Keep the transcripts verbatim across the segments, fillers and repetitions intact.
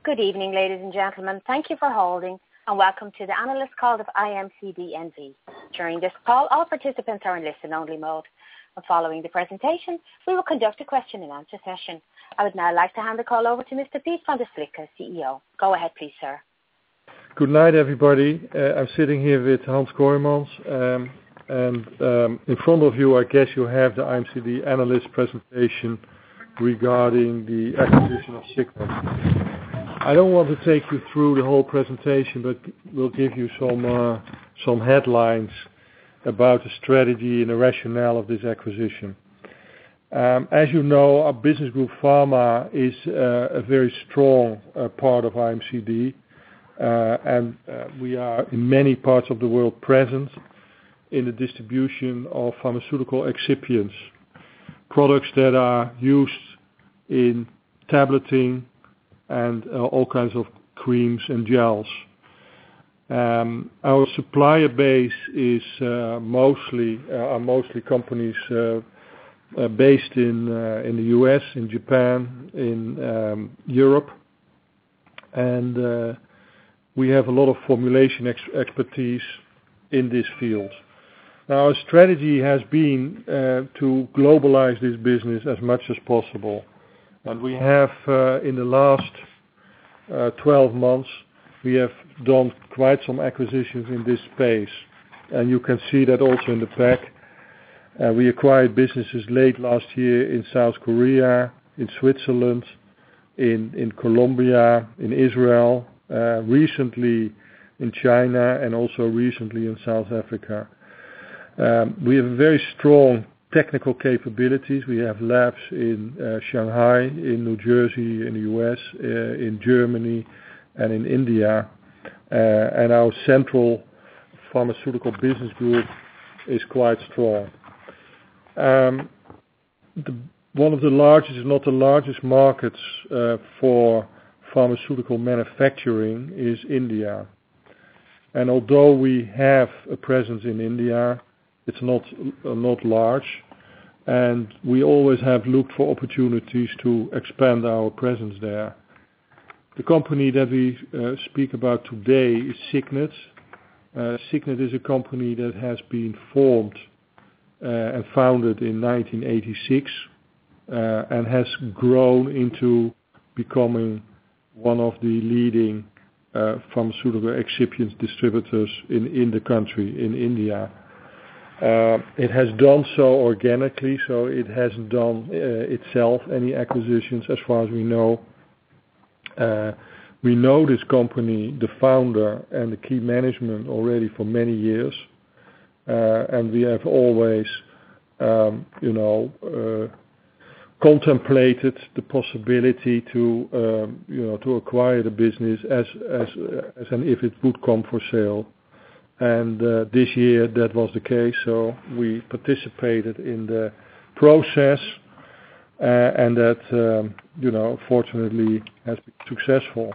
Good evening, ladies and gentlemen. Thank you for holding, and welcome to the analyst call of I M C D N V. During this call, all participants are in listen-only mode. And following the presentation, we will conduct a question and answer session. I would now like to hand the call over to Mister Piet van der Slikke, C E O. Go ahead, please, sir. Good night, everybody. Uh, I'm sitting here with Hans Kooijmans, um, and um, in front of you, I guess you have the I M C D analyst presentation regarding the acquisition of Signet. I don't want to take you through the whole presentation, but we'll give you some uh, some headlines about the strategy and the rationale of this acquisition. Um, as you know, our business group Pharma is uh, a very strong uh, part of I M C D, uh, and uh, we are in many parts of the world present in the distribution of pharmaceutical excipients, products that are used in tableting and uh, all kinds of creams and gels. Um, our supplier base is uh, mostly uh, are mostly companies uh, uh, based in uh, in the U S, in Japan, in um, Europe, and uh, we have a lot of formulation ex- expertise in this field. Now, our strategy has been uh, to globalize this business as much as possible. And we have, uh, in the last uh, twelve months, we have done quite some acquisitions in this space. And you can see that also in the pack. Uh, we acquired businesses late last year in South Korea, in Switzerland, in, in Colombia, in Israel, uh, recently in China, and also recently in South Africa. Um, we have very strong technical capabilities. We have labs in uh, Shanghai, in New Jersey, in the U S, uh, in Germany, and in India. Uh, and our central pharmaceutical business group is quite strong. Um, the, one of the largest, if not the largest markets uh, for pharmaceutical manufacturing is India. And although we have a presence in India, it's not uh, not large, and we always have looked for opportunities to expand our presence there. The company that we uh, speak about today is Signet. Uh, Signet is a company that has been formed uh, and founded in nineteen eighty-six uh, and has grown into becoming one of the leading uh, pharmaceutical excipients distributors in, in the country, in India. Uh, it has done so organically, so it hasn't done uh, itself any acquisitions as far as we know. Uh, we know this company, the founder and the key management already for many years, uh, and we have always, um, you know, uh, contemplated the possibility to, um, you know, to acquire the business as as as and if it would come for sale. And uh, this year that was the case, so we participated in the process, uh, and that, um, you know, fortunately has been successful.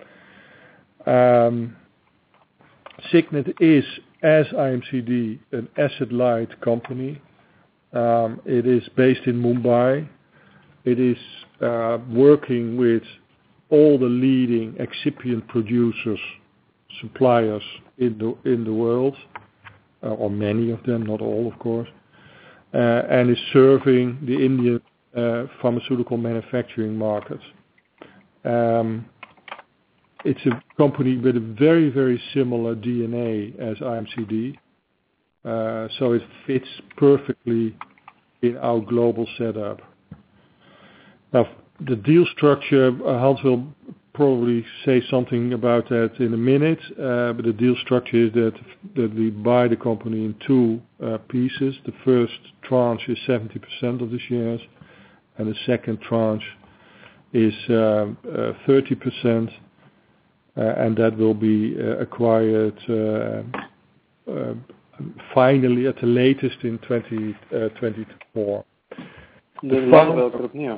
Um, Signet is, as I M C D, an asset-light company. Um, it is based in Mumbai. It is uh, working with all the leading excipient producers, suppliers in the in the world, uh, or many of them, not all, of course, uh, and is serving the Indian uh, pharmaceutical manufacturing market. Um, it's a company with a very, very similar D N A as I M C D, uh, so it fits perfectly in our global setup. Now, the deal structure, uh, Hans will probably say something about that in a minute, uh, but the deal structure is that that we buy the company in two uh, pieces. The first tranche is seventy percent of the shares, and the second tranche is uh, uh, thirty percent, uh, and that will be uh, acquired uh, uh, finally at the latest in twenty twenty-four. The fund-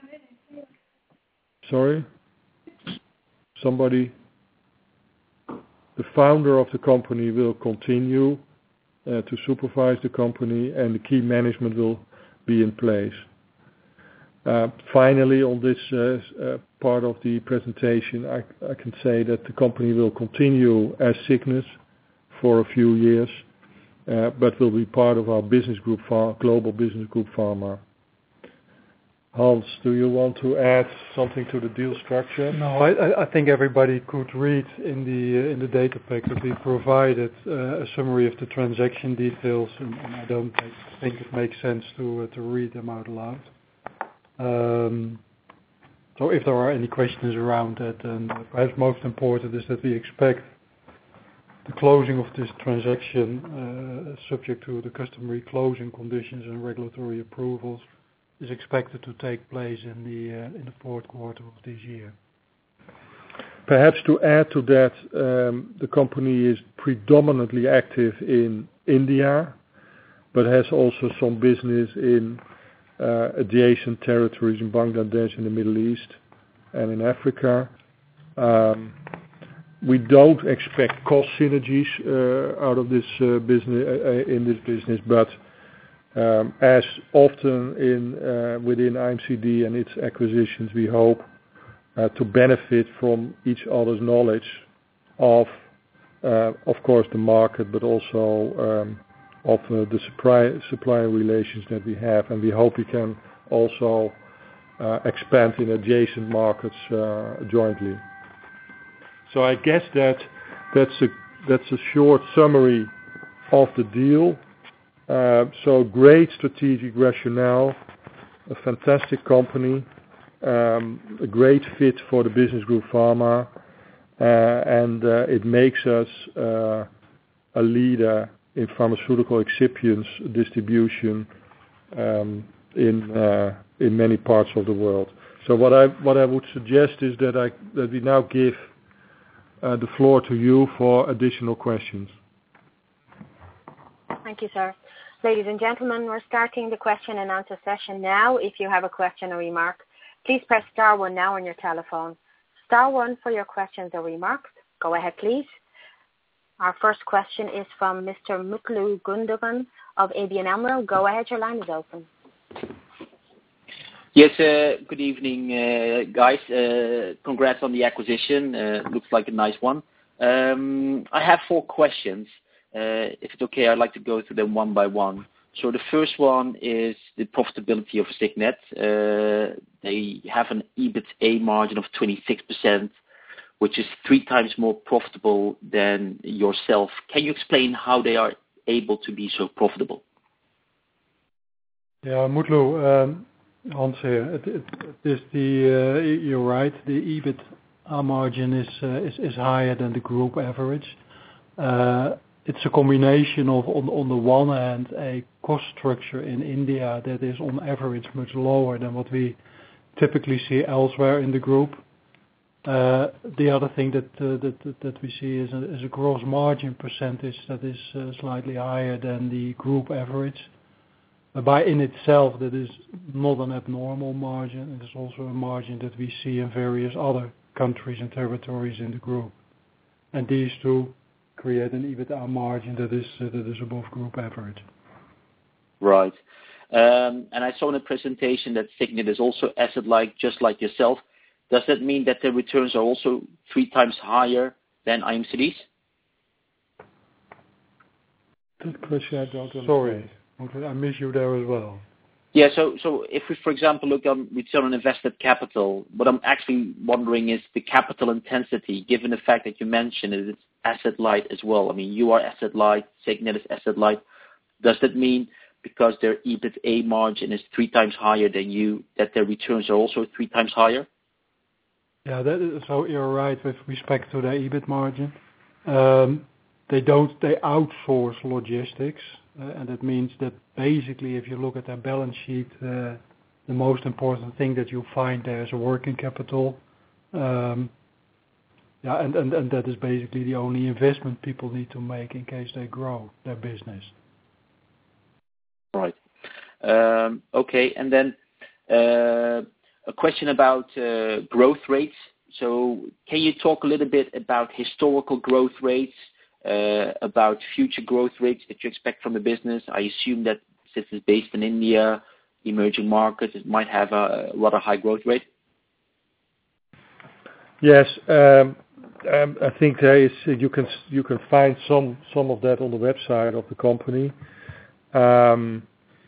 Sorry? Somebody, the founder of the company will continue uh, to supervise the company, and the key management will be in place. Uh, finally, on this uh, uh, part of the presentation, I, I can say that the company will continue as Signet for a few years, uh, but will be part of our business group, Global Business Group Pharma. Hans, do you want to add something to the deal structure? No, I, I think everybody could read in the uh, in the data pack that we provided uh, a summary of the transaction details, and, and I don't think it makes sense to uh, to read them out loud. Um, so if there are any questions around that, and perhaps most important is that we expect the closing of this transaction uh, subject to the customary closing conditions and regulatory approvals is expected to take place in the uh, in the fourth quarter of this year. Perhaps to add to that, um, the company is predominantly active in India, but has also some business in uh, adjacent territories in Bangladesh, in the Middle East, and in Africa. Um, we don't expect cost synergies uh, out of this uh, business uh, in this business, but Um, as often in uh, within I M C D and its acquisitions, we hope uh, to benefit from each other's knowledge of, uh, of course, the market, but also um, of uh, the supply supplier relations that we have, and we hope we can also uh, expand in adjacent markets uh, jointly. So I guess that that's a that's a short summary of the deal. Uh, so great strategic rationale, a fantastic company, um, a great fit for the Business Group Pharma, uh, and uh, it makes us uh, a leader in pharmaceutical excipients distribution um, in uh, in many parts of the world. So what I what I would suggest is that I that we now give uh, the floor to you for additional questions. Thank you, sir. Ladies and gentlemen, we're starting the question and answer session now. If you have a question or remark, please press star one now on your telephone. Star one for your questions or remarks. Go ahead, please. Our first question is from Mister Mutlu Gundogan of A B N AMRO. Go ahead, your line is open. Yes, uh, good evening, uh, guys. Uh, congrats on the acquisition. Uh, looks like a nice one. Um, I have four questions. Uh, if it's okay, I'd like to go through them one by one. So the first one is the profitability of Signet. Uh, they have an EBITA margin of twenty-six percent, which is three times more profitable than yourself. Can you explain how they are able to be so profitable? Yeah, Mutlu, um, Hans here. It, it, it is the, uh, you're right, the EBITA margin is, uh, is, is higher than the group average. Uh, It's a combination of, on, on the one hand, a cost structure in India that is on average much lower than what we typically see elsewhere in the group. Uh, the other thing that, uh, that that we see is a, is a gross margin percentage that is uh, slightly higher than the group average. But by in itself, that is not an abnormal margin. It is also a margin that we see in various other countries and territories in the group. And these two create an EBITA margin that is uh, that is above group average. Right. Um, and I saw in the presentation that Signet is also asset-light, just like yourself. Does that mean that the returns are also three times higher than I M C D's? Good question. I don't understand. Sorry, I miss you there as well. Yeah, so so if we, for example, look on return on invested capital, what I'm actually wondering is the capital intensity, given the fact that you mentioned that it's asset light as well. I mean, you are asset light, Signet is asset light. Does that mean because their EBITA margin is three times higher than you, that their returns are also three times higher? Yeah, that is, so you're right with respect to their EBIT margin. Um, they don't, they outsource logistics. Uh, and that means that basically, if you look at their balance sheet, uh, the most important thing that you find there is a working capital. Um, yeah, and, and, and that is basically the only investment people need to make in case they grow their business. Right. Um, okay, and then uh, a question about uh, growth rates. So can you talk a little bit about historical growth rates? Uh, about future growth rates that you expect from the business? I assume that since it's based in India, emerging markets, it might have a rather high growth rate? Yes, um, um, I think there is. You can you can find some some of that on the website of the company. Um,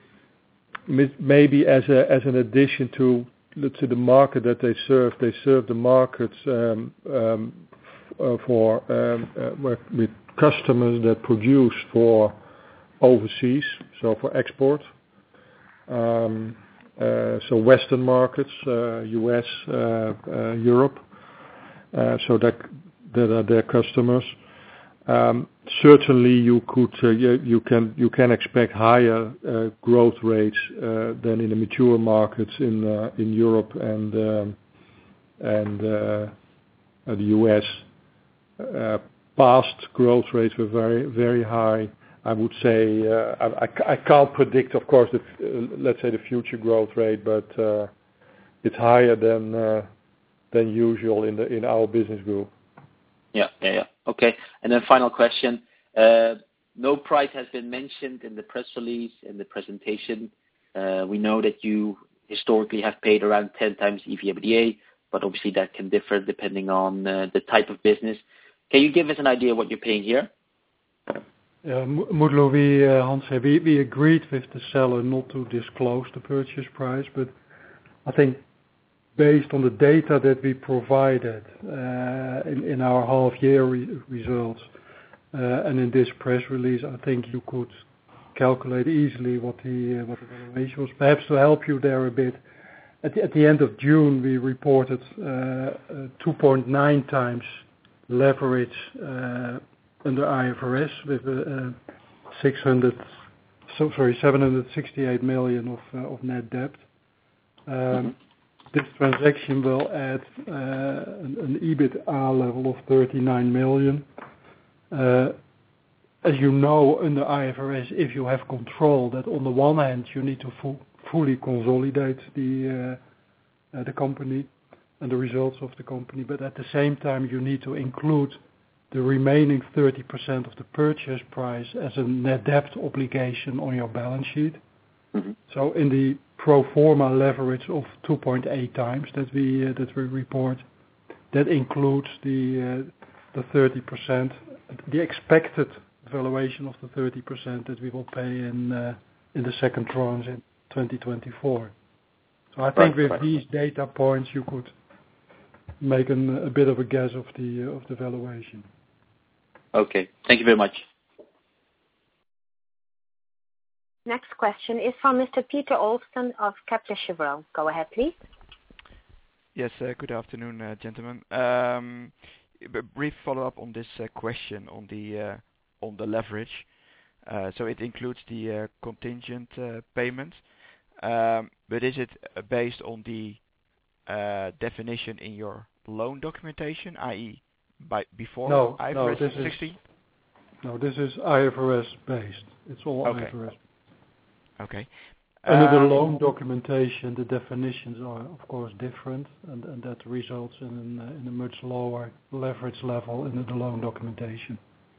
maybe as a as an addition to to the market that they serve, they serve the markets um, um, uh, for um, uh, with customers that produce for overseas, so for export. Um, uh, so Western markets, uh, U S, uh, uh, Europe. Uh, so that that are their customers. Um, certainly, you could uh, you, you can you can expect higher uh, growth rates uh, than in the mature markets in uh, in Europe and um, and uh, the U S. Uh, past growth rates were very very high. I would say uh, I, I, I can't predict, of course, the, uh, let's say the future growth rate, but uh, it's higher than uh, than usual in the in our business group. Yeah, yeah, yeah. Okay. And then final question. Uh, no price has been mentioned in the press release, in the presentation. Uh, we know that you historically have paid around ten times E V EBITDA, but obviously that can differ depending on uh, the type of business. Can you give us an idea what you're paying here? Yeah, Mutlu, we, uh, Hans, we, we agreed with the seller not to disclose the purchase price, but I think based on the data that we provided uh, in, in our half-year re- results uh, and in this press release, I think you could calculate easily what the, uh, what the valuation was. Perhaps to help you there a bit, at the, at the end of June we reported uh, uh, two point nine times leverage uh, under I F R S with uh, six hundred, so sorry, seven hundred sixty-eight million of, uh, of net debt. Um, This transaction will add uh, an, an EBITDA level of thirty-nine million. Uh, as you know, under I F R S, if you have control, that on the one hand you need to fu- fully consolidate the uh, uh, the company and the results of the company, but at the same time you need to include the remaining thirty percent of the purchase price as a net debt obligation on your balance sheet. Mm-hmm. So in the pro forma leverage of two point eight times that we uh, that we report, that includes the uh, the thirty percent, the expected valuation of the thirty percent that we will pay in uh, in the second tranche in twenty twenty-four. So I think right, with right. these data points you could make an, a bit of a guess of the uh, of the valuation. Okay, thank you very much. Next question is from Mister Peter Olston of Kepler Cheuvreux. Go ahead, please. Yes, uh, good afternoon, uh, gentlemen. Um, a brief follow-up on this uh, question on the uh, on the leverage. Uh, so it includes the uh, contingent uh, payment, um, but is it uh, based on the uh, definition in your loan documentation, that is, by before no, I F R S no, this sixteen? Is, no, this is I F R S based. It's all okay. I F R S. Okay. Under um, the loan documentation, the definitions are, of course, different, and, and that results in, an, uh, in a much lower leverage level in the loan documentation.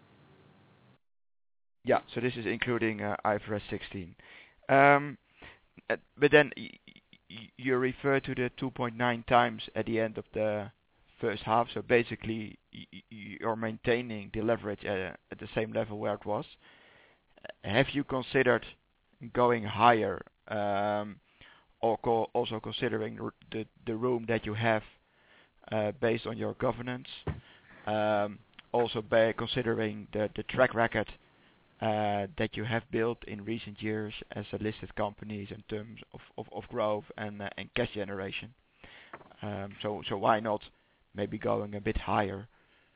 Yeah, so this is including uh, I F R S sixteen. Um, uh, but then y- y- you refer to the two point nine times at the end of the first half, so basically y- y- you're maintaining the leverage at, at the same level where it was. Have you considered going higher, um, or co- also considering the the room that you have uh, based on your governance, um, also by considering the, the track record uh, that you have built in recent years as a listed companies in terms of, of, of growth and uh, and cash generation. Um, so so why not maybe going a bit higher?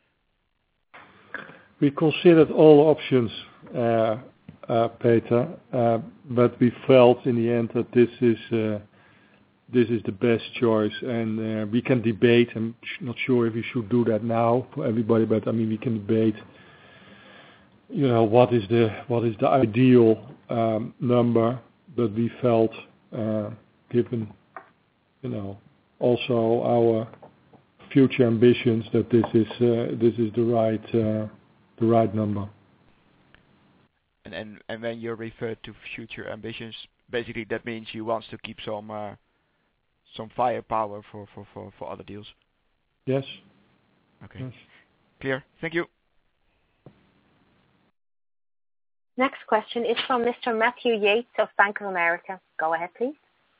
We considered all options. Uh, Uh, Peter, uh, but we felt in the end that this is uh, this is the best choice, and uh, we can debate. I'm not sure if we should do that now for everybody, but I mean we can debate. You know what is the what is the ideal um, number, but we felt, uh, given you know also our future ambitions, that this is uh, this is the right uh, the right number. And, and and when you refer to future ambitions, basically that means you want to keep some uh, some firepower for, for, for, for other deals. Yes. Okay. Yes. Clear. Thank you. Next question is from Mister Matthew Yates of Bank of America. Go ahead, please.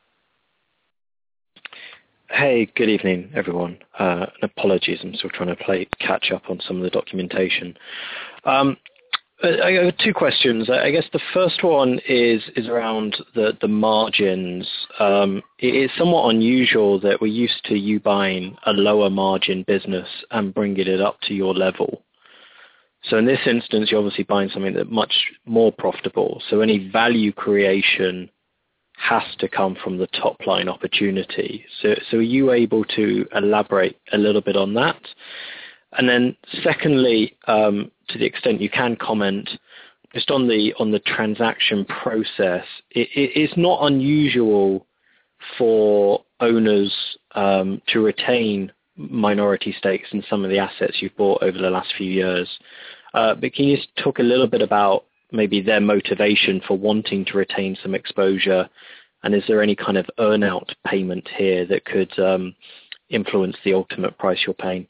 Hey, good evening, everyone. Uh, and apologies, I'm still trying to play catch up on some of the documentation. Um, I have two questions. I guess the first one is is around the the margins. Um, it is somewhat unusual that we're used to you buying a lower margin business and bringing it up to your level. So in this instance, you're obviously buying something that's much more profitable. So any value creation has to come from the top line opportunity. So, so are you able to elaborate a little bit on that? And then secondly, um, to the extent you can comment, just on the on the transaction process, it, it, it's not unusual for owners um, to retain minority stakes in some of the assets you've bought over the last few years. Uh, but can you just talk a little bit about maybe their motivation for wanting to retain some exposure? And is there any kind of earn-out payment here that could um, influence the ultimate price you're paying?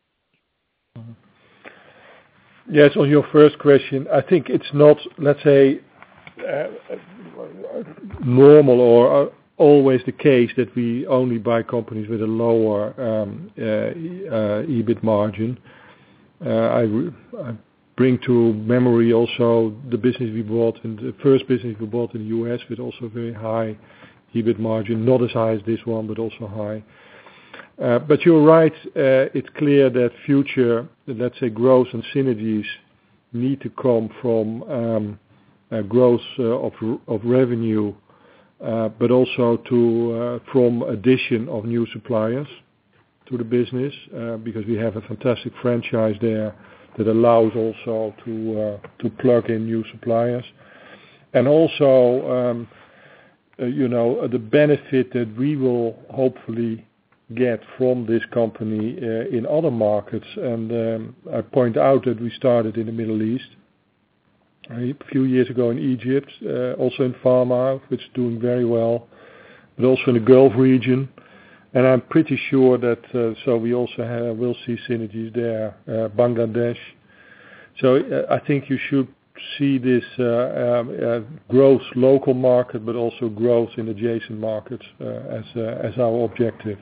Yes, on your first question, I think it's not, let's say, uh, normal or uh, always the case that we only buy companies with a lower um, uh, uh, EBIT margin. Uh, I, I bring to memory also the business we bought, and the first business we bought in the U S with also very high EBIT margin, not as high as this one, but also high. Uh, but you're right, uh, it's clear that future, let's say, growth and synergies need to come from um, uh, growth uh, of of revenue, uh, but also to uh, from addition of new suppliers to the business, uh, because we have a fantastic franchise there that allows also to uh, to plug in new suppliers, and also um, uh, you know the benefit that we will hopefully get from this company uh, in other markets. And um, I point out that we started in the Middle East a few years ago in Egypt, uh, also in pharma, which is doing very well, but also in the Gulf region. And I'm pretty sure that uh, so we also have, will see synergies there, uh, Bangladesh. So uh, I think you should see this uh, um, uh, growth local market, but also growth in adjacent markets uh, as uh, as our objective.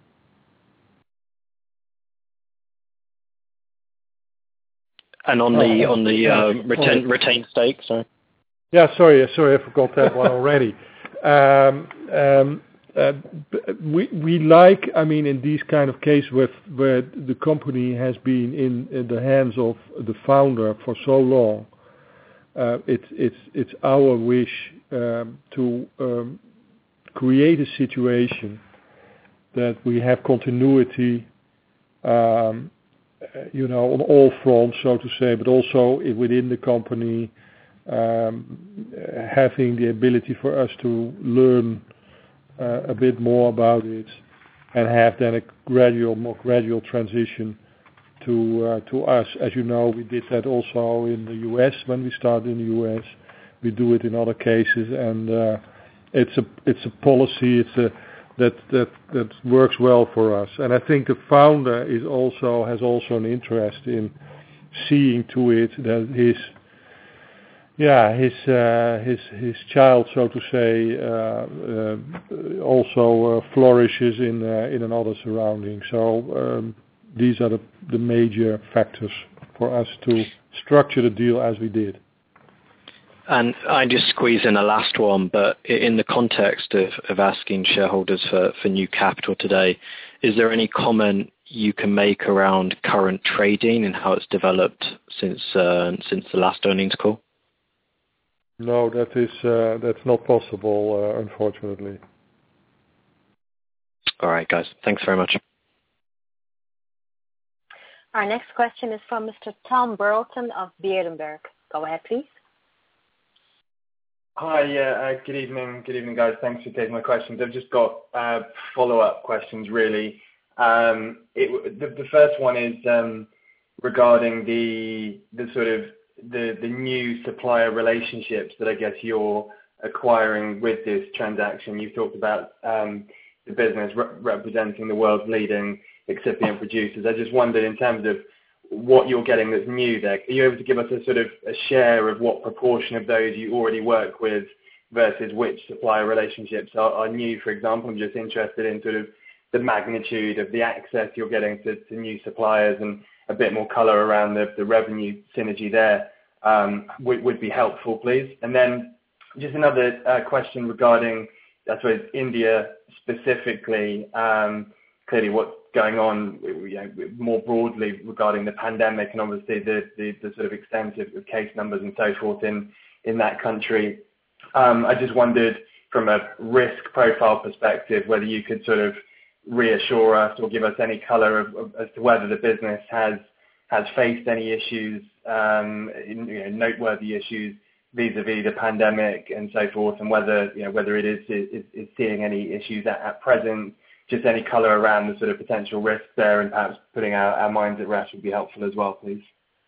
And on the on the uh, retain, retained stake, sorry. Yeah, sorry, sorry, I forgot that one already. Um, um, uh, we we like, I mean, in these kind of cases where where the company has been in, in the hands of the founder for so long, uh, it's it's it's our wish um, to um, create a situation that we have continuity. Um, you know, on all fronts, so to say, but also within the company, um, having the ability for us to learn uh, a bit more about it, and have then a gradual, more gradual transition to uh, to us. As you know, we did that also in the U S when we started in the U S. We do it in other cases, and uh, it's a it's a policy. It's a that that that works well for us. And I think the founder is also has also an interest in seeing to it that his yeah his uh, his his child, so to say, uh, uh, also uh, flourishes in uh, in another surrounding. So um, these are the the major factors for us to structure the deal as we did. And I just squeeze in a last one, but in the context of, of asking shareholders for, for new capital today, is there any comment you can make around current trading and how it's developed since uh, since the last earnings call? No, that is uh, that's not possible, uh, unfortunately. All right, guys. Thanks very much. Our next question is from Mister Tom Burlton of Berenberg. Go ahead, please. Hi, yeah, uh, good evening, good evening, guys. Thanks for taking my questions. I've just got uh, follow-up questions, really. Um, it, the, the first one is um, regarding the the sort of the, the new supplier relationships that I guess you're acquiring with this transaction? You talked about um, the business re- representing the world's leading excipient producers. I just wondered, in terms of what you're getting that's new there, are you able to give us a sort of a share of what proportion of those you already work with versus which supplier relationships are, are new, for example? I'm just interested in sort of the magnitude of the access you're getting to, to new suppliers, and a bit more colour around the, the revenue synergy there um, would, would be helpful, please. And then just another uh, question regarding, I suppose, India specifically. Um, clearly what's going on, you know, more broadly regarding the pandemic, and obviously the, the, the sort of extent of, of case numbers and so forth in, in that country. Um, I just wondered, from a risk profile perspective, whether you could sort of reassure us or give us any colour of, of, as to whether the business has has faced any issues, um, in, you know, noteworthy issues vis-a-vis the pandemic and so forth, and whether, you know, whether it is is, is seeing any issues at, at present. Just any colour around the sort of potential risks there, and perhaps putting our, our minds at rest would be helpful as well, please.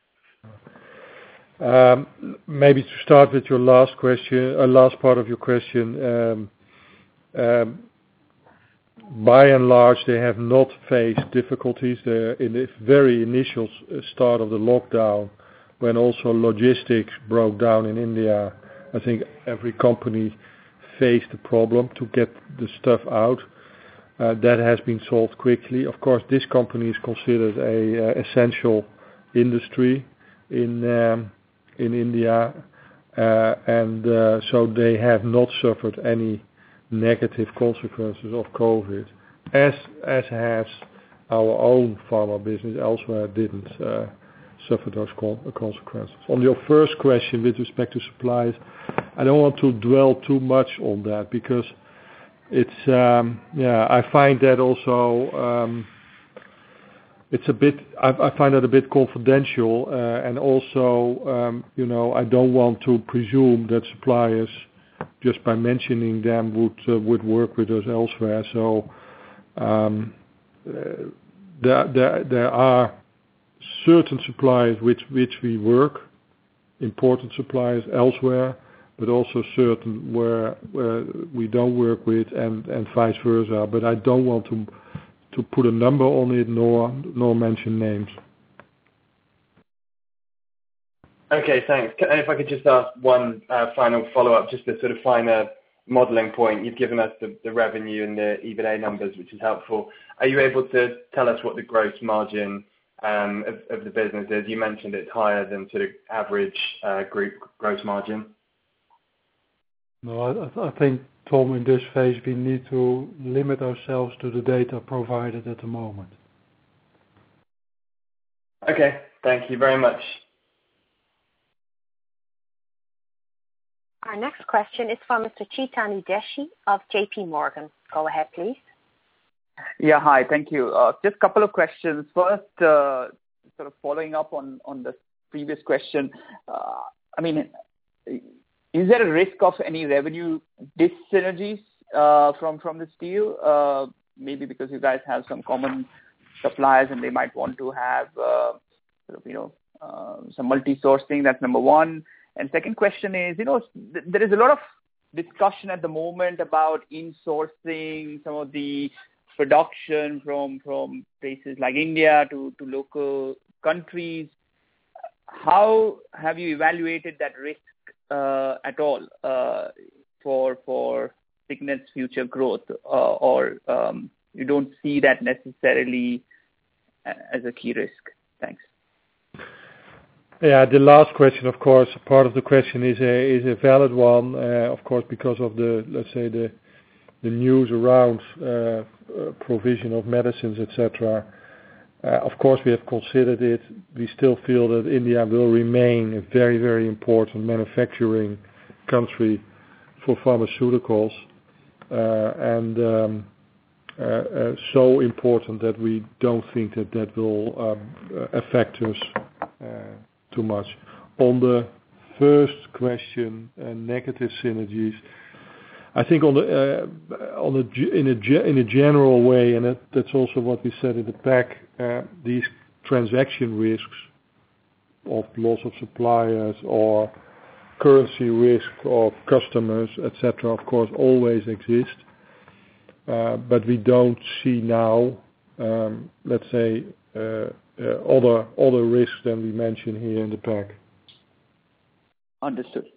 Um, maybe to start with your last question, uh, last part of your question. Um, um, by and large, they have not faced difficulties. They're in the very initial start of the lockdown, when also logistics broke down in India, I think every company faced a problem to get the stuff out. Uh, that has been solved quickly. Of course, this company is considered a uh, essential industry in um, in India, uh, and uh, so they have not suffered any negative consequences of COVID, as as has our own pharma business elsewhere didn't uh, suffer those consequences. On your first question with respect to supplies, I don't want to dwell too much on that, because it's um, yeah I find that also um, it's a bit I, I find that a bit confidential, uh, and also um, you know I don't want to presume that suppliers, just by mentioning them, would uh, would work with us elsewhere. So um, uh, there, there there are certain suppliers which which we work, important suppliers elsewhere, but also certain where where we don't work with, and, and vice versa. But I don't want to to put a number on it, nor nor mention names. Okay, thanks. And if I could just ask one uh, final follow-up, just a sort of finer modelling point. You've given us the, the revenue and the EBITDA numbers, which is helpful. Are you able to tell us what the gross margin um, of, of the business is? You mentioned it's higher than sort of average uh, group gross margin. No, I, I think, Tom, in this phase we need to limit ourselves to the data provided at the moment. Okay, thank you very much. Our next question is from Mister Chetan Udeshi of J P Morgan. Go ahead, please. Yeah, hi, thank you. Uh, just a couple of questions. First, uh, sort of following up on, on the previous question. Uh, I mean, is there a risk of any revenue dis-synergies uh, from, from this deal? Uh, maybe because you guys have some common suppliers and they might want to have uh, sort of, you know, uh, some multi-sourcing. That's number one. And second question is, you know, th- there is a lot of discussion at the moment about insourcing some of the production from from places like India to, to local countries. How have you evaluated that risk uh, at all uh, for for Signet's future growth, uh, or um, you don't see that necessarily as a key risk? Thanks. Yeah, the last question, of course, part of the question is a is a valid one, uh, of course, because of the, let's say, the the news around uh, uh, provision of medicines, et cetera. Uh, of course, we have considered it. We still feel that India will remain a very, very important manufacturing country for pharmaceuticals, uh, and um, uh, uh, so important that we don't think that that will um, affect us uh, too much. On the first question, uh, negative synergies, I think on the uh, on a in a in a general way, and that, that's also what we said in the pack. Uh, these transaction risks of loss of suppliers or currency risk of customers, et cetera, of course, always exist. Uh, but we don't see now, um, let's say, uh, uh, other other risks than we mentioned here in the pack. Understood.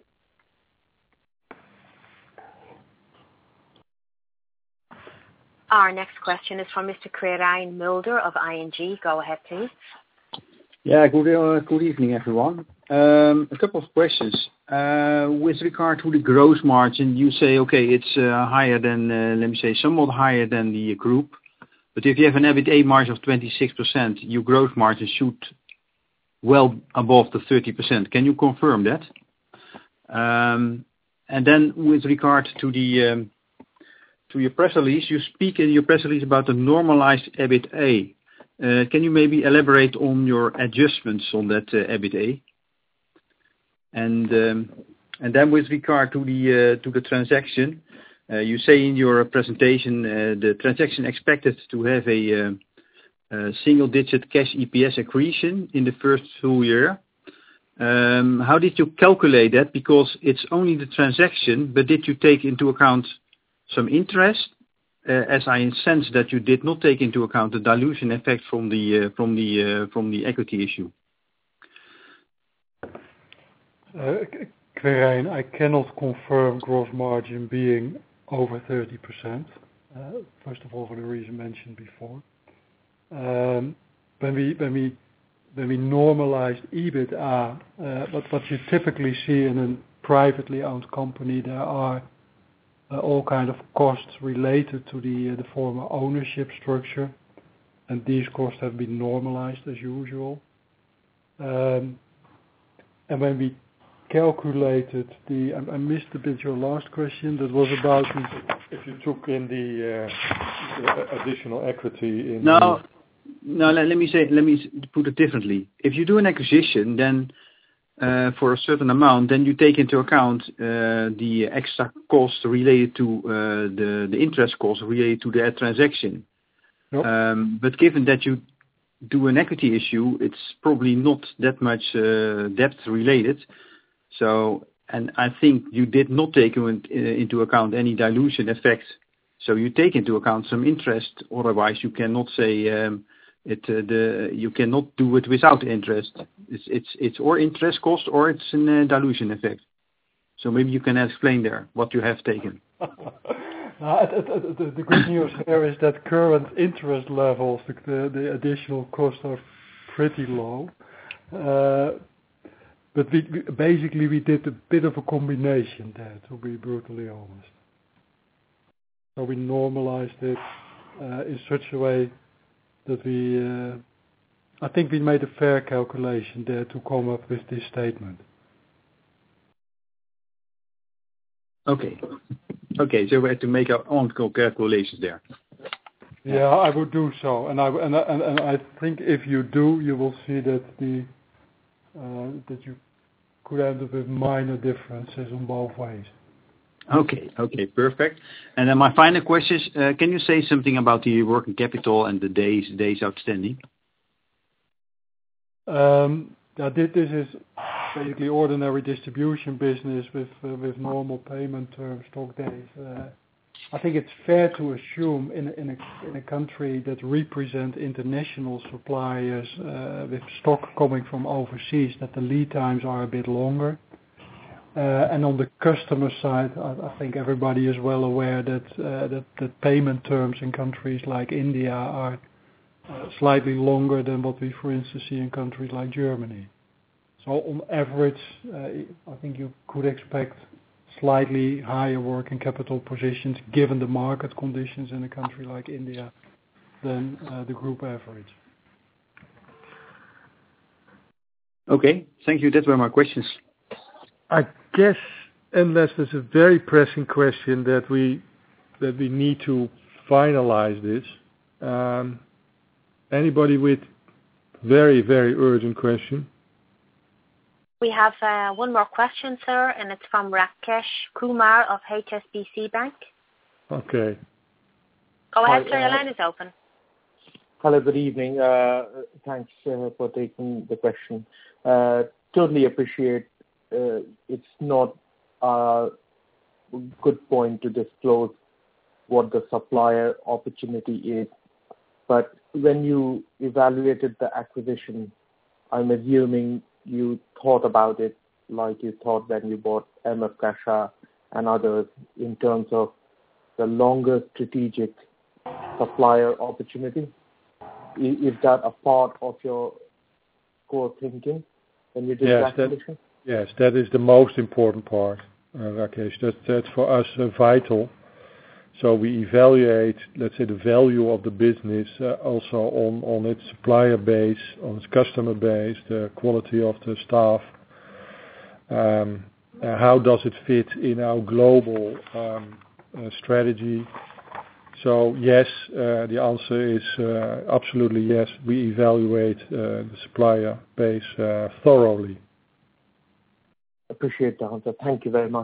Our next question is from Mister Quirijn Mulder of I N G. Go ahead, please. Yeah, good uh, good evening, everyone. Um, a couple of questions. Uh, with regard to the gross margin, you say, okay, it's uh, higher than, uh, let me say, somewhat higher than the group. But if you have an EBITDA margin of twenty-six percent, your gross margin should well above the thirty percent. Can you confirm that? Um, and then with regard to the um, to your press release, you speak in your press release about the normalized EBITDA. Uh, can you maybe elaborate on your adjustments on that uh, EBITDA? And um, and then with regard to the uh, to the transaction, uh, you say in your presentation uh, the transaction expected to have a, uh, a single-digit cash E P S accretion in the first full year. Um, how did you calculate that? Because it's only the transaction, but did you take into account some interest? Uh, as I sense that you did not take into account the dilution effect from the uh, from the uh, from the equity issue. Uh, Quirijn, I cannot confirm gross margin being over thirty percent. Uh, first of all, for the reason mentioned before. Um, when we when we when we normalize EBITDA, uh, but what you typically see in a privately owned company, there are uh, all kind of costs related to the uh, the former ownership structure, and these costs have been normalized as usual. Um, and when we calculated the, I, I missed a bit your last question. That was about the, if you took in the, uh, the additional equity in. No, the, no. Let, let me say. Let me put it differently. If you do an acquisition, then uh, for a certain amount, then you take into account uh, the extra costs related to uh, the the interest costs related to that transaction. Nope. Um, but given that you do an equity issue, it's probably not that much uh, debt related. So, and I think you did not take in, uh, into account any dilution effect. So you take into account some interest. Otherwise, you cannot say um, it. Uh, the you cannot do it without interest. It's it's it's or interest cost or it's a uh, dilution effect. So maybe you can explain there what you have taken. Uh, the, the good news here is that current interest levels, the, the, the additional costs are pretty low. Uh, but we, basically we did a bit of a combination there, to be brutally honest. So we normalized it uh, in such a way that we, uh, I think we made a fair calculation there to come up with this statement. Okay. Okay, so we have to make our own calculations there. Yeah, I would do so, and I and I, and I think if you do, you will see that the uh, that you could end up with minor differences on both ways. Okay, okay, perfect. And then my final question is: uh, can you say something about the working capital and the days days outstanding? Um, yeah, this, this is basically ordinary distribution business with uh, with normal payment terms, stock days. Uh, I think it's fair to assume in a, in a in a country that represent international suppliers uh, with stock coming from overseas that the lead times are a bit longer. Uh, and on the customer side, I, I think everybody is well aware that uh, that that payment terms in countries like India are uh, slightly longer than what we, for instance, see in countries like Germany. So on average, uh, I think you could expect slightly higher working capital positions given the market conditions in a country like India than uh, the group average. Okay, thank you. That were my questions. I guess, unless there's a very pressing question that we that we need to finalize this, um, anybody with very, very urgent question? We have uh, one more question, sir, and it's from Rakesh Kumar of H S B C Bank. Okay. Go ahead, Hi, sir. Your uh, line is open. Hello, good evening. Uh, thanks uh, for taking the question. Uh, totally appreciate uh, it's not a good point to disclose what the supplier opportunity is. But when you evaluated the acquisition, I'm assuming you thought about it like you thought when you bought M F Cachat and others in terms of the longer strategic supplier opportunity. Is that a part of your core thinking when you did yes, the acquisition? That, yes, that is the most important part, uh, Rakesh. That, that's for us uh, vital. So we evaluate, let's say, the value of the business uh, also on, on its supplier base, on its customer base, the quality of the staff. Um, uh, how does it fit in our global um, uh, strategy? So yes, uh, the answer is uh, absolutely yes. We evaluate uh, the supplier base uh, thoroughly. Appreciate the answer. Thank you very much.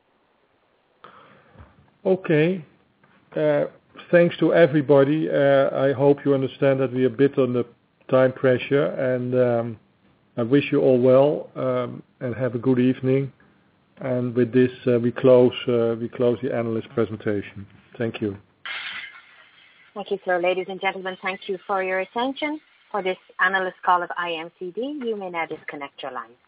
Okay. Uh, thanks to everybody. Uh, I hope you understand that we are a bit on the time pressure, and um, I wish you all well um, and have a good evening. And with this, uh, we close uh, we close the analyst presentation. Thank you. Thank you, sir. Ladies and gentlemen, thank you for your attention. For this analyst call of I M C D, you may now disconnect your line.